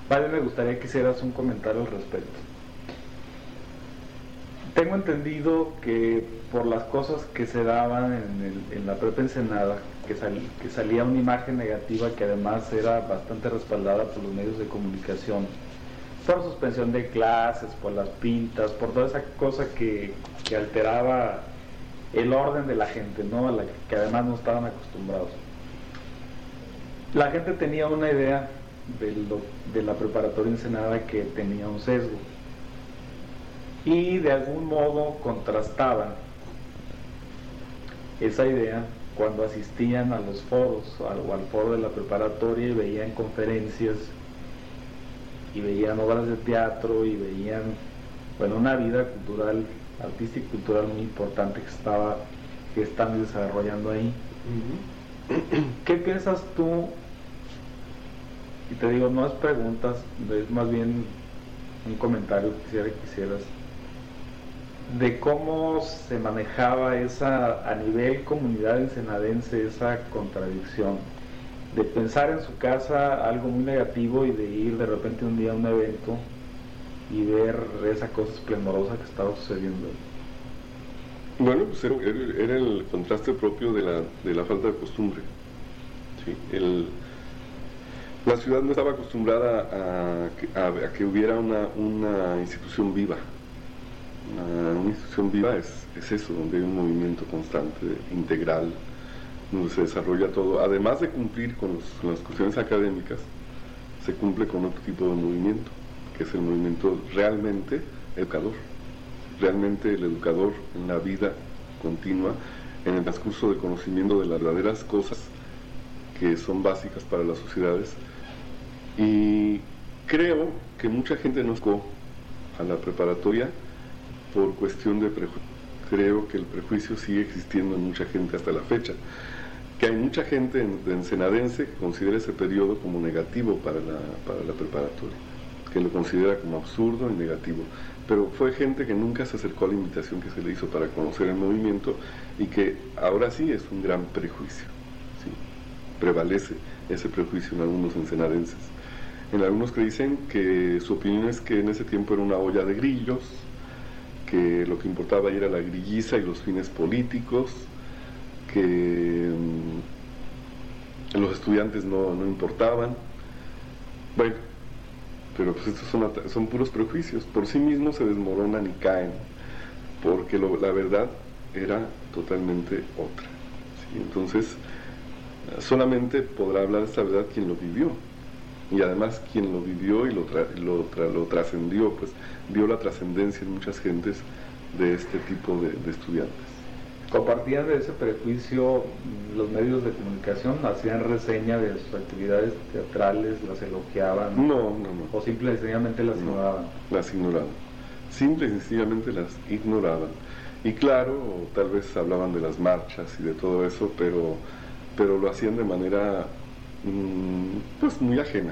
Vale, me gustaría que hicieras un comentario al respecto. Tengo entendido que por las cosas que se daban en la prepa Ensenada, que salía una imagen negativa que además era bastante respaldada por los medios de comunicación, por suspensión de clases, por las pintas, por toda esa cosa que alteraba el orden de la gente, ¿no? A la que además no estaban acostumbrados. La gente tenía una idea de la preparatoria Ensenada que tenía un sesgo y de algún modo contrastaban esa idea cuando asistían a los foros o al foro de la preparatoria y veían conferencias y veían obras de teatro y veían, bueno, una vida cultural, artística y cultural muy importante que están desarrollando ahí. ¿Qué piensas tú? Y te digo, no es preguntas, es más bien un comentario que quisieras de cómo se manejaba esa, a nivel comunidad ensenadense, esa contradicción de pensar en su casa algo muy negativo y de ir de repente un día a un evento y ver esa cosa esplendorosa que estaba sucediendo. Bueno, pues era el contraste propio de la falta de costumbre. ¿Sí? La ciudad no estaba acostumbrada a que hubiera una institución viva. Una institución viva es eso, donde hay un movimiento constante, integral, donde se desarrolla todo. Además de cumplir con las cuestiones académicas, se cumple con otro tipo de movimiento, que es el movimiento realmente educador. Realmente el educador en la vida continua, en el transcurso de conocimiento de las verdaderas cosas que son básicas para las sociedades. Y creo que mucha gente no llegó a la preparatoria por cuestión de prejuicio. Creo que el prejuicio sigue existiendo en mucha gente hasta la fecha. Que hay mucha gente ensenadense que considera ese periodo como negativo para la preparatoria, que lo considera como absurdo y negativo. Pero fue gente que nunca se acercó a la invitación que se le hizo para conocer el movimiento y que ahora sí es un gran prejuicio. ¿Sí? Prevalece ese prejuicio en algunos ensenadenses. En algunos que dicen que su opinión es que en ese tiempo era una olla de grillos, que lo que importaba era la grilliza y los fines políticos, que los estudiantes no importaban. Bueno, pero pues estos son puros prejuicios, por sí mismos se desmoronan y caen, porque la verdad era totalmente otra. ¿Sí? Entonces, solamente podrá hablar de esta verdad quien lo vivió, y además quien lo vivió y lo trascendió, pues vio la trascendencia en muchas gentes de este tipo de estudiantes. ¿Compartían de ese prejuicio los medios de comunicación? ¿Hacían reseña de sus actividades teatrales? ¿Las elogiaban? No. ¿O simple y sencillamente las ignoraban? Las ignoraban. Simple y sencillamente las ignoraban. Y claro, tal vez hablaban de las marchas y de todo eso, pero lo hacían de manera pues muy ajena.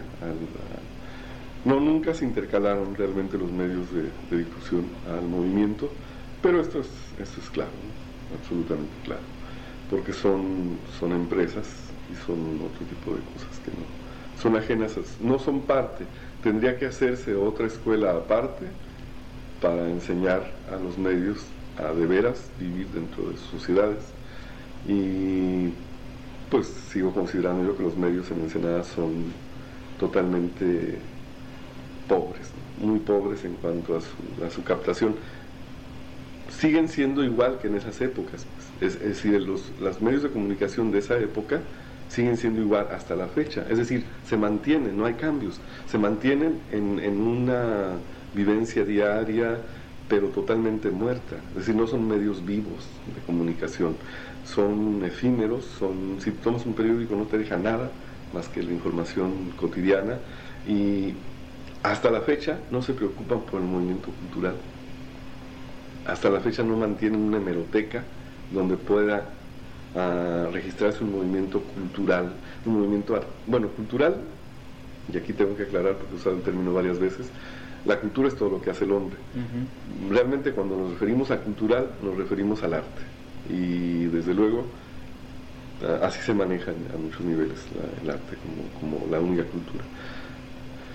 Nunca se intercalaron realmente los medios de difusión al movimiento, pero esto es claro, ¿no? Absolutamente claro, porque son empresas y son otro tipo de cosas que no son ajenas, no son parte. Tendría que hacerse otra escuela aparte para enseñar a los medios a de veras vivir dentro de sus sociedades. Y pues sigo considerando yo que los medios en Ensenada son totalmente pobres, ¿no? Muy pobres en cuanto a su captación. Siguen siendo igual que en esas épocas, pues. Es decir, los medios de comunicación de esa época siguen siendo igual hasta la fecha, es decir, se mantienen, no hay cambios, se mantienen en una vivencia diaria, pero totalmente muerta, es decir, no son medios vivos de comunicación, son efímeros, si tomas un periódico no te deja nada más que la información cotidiana, y hasta la fecha no se preocupan por el movimiento cultural, hasta la fecha no mantienen una hemeroteca donde pueda registrarse un movimiento cultural, un movimiento, bueno, cultural, y aquí tengo que aclarar porque he usado el término varias veces, la cultura es todo lo que hace el hombre. Realmente cuando nos referimos a cultural, nos referimos al arte, y desde luego así se maneja a muchos niveles el arte como la única cultura.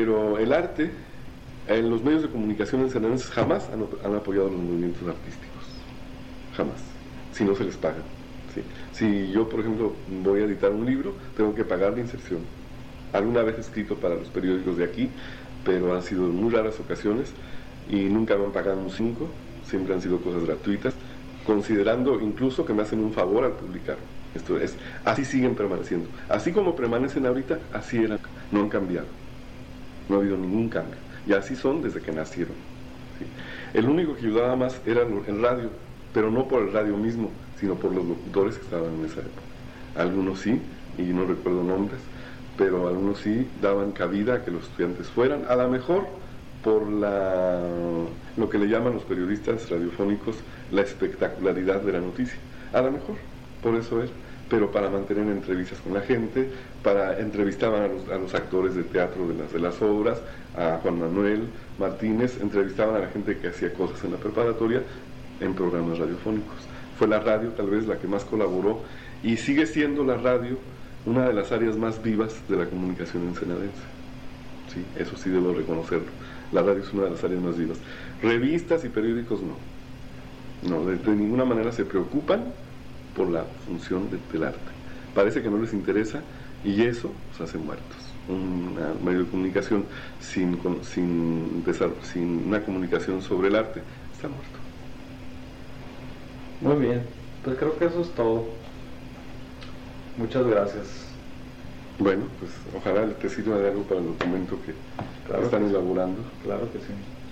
Pero el arte, en los medios de comunicación enseñanzas jamás han apoyado los movimientos artísticos, jamás, si no se les paga. ¿Sí? Si yo, por ejemplo, voy a editar un libro, tengo que pagar la inserción. Alguna vez he escrito para los periódicos de aquí, pero han sido en muy raras ocasiones y nunca me han pagado un 5, siempre han sido cosas gratuitas, considerando incluso que me hacen un favor al publicar. Esto es, así siguen permaneciendo. Así como permanecen ahorita, así eran, no han cambiado. No ha habido ningún cambio. Y así son desde que nacieron. ¿Sí? El único que ayudaba más era el radio, pero no por el radio mismo, sino por los locutores que estaban en esa época. Algunos sí, y no recuerdo nombres, pero algunos sí daban cabida a que los estudiantes fueran, a lo mejor por lo que le llaman los periodistas radiofónicos la espectacularidad de la noticia. A lo mejor, por eso es, pero para mantener entrevistas con la gente, entrevistaban a los actores de teatro de las obras, a Juan Manuel Martínez, entrevistaban a la gente que hacía cosas en la preparatoria en programas radiofónicos. Fue la radio tal vez la que más colaboró y sigue siendo la radio una de las áreas más vivas de la comunicación ensenadense. Sí, eso sí debo reconocerlo. La radio es una de las áreas más vivas. Revistas y periódicos no, de ninguna manera se preocupan por la función del arte. Parece que no les interesa y eso los hace muertos. Un medio de comunicación sin una comunicación sobre el arte está muerto. Muy bien, pues creo que eso es todo. Muchas gracias. Bueno, pues ojalá te sirva de algo para el documento que están elaborando. Claro que sí.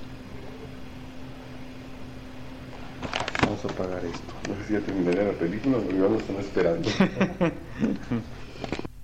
Vamos a apagar esto. No sé si ya terminaría la película, pero ya lo están esperando.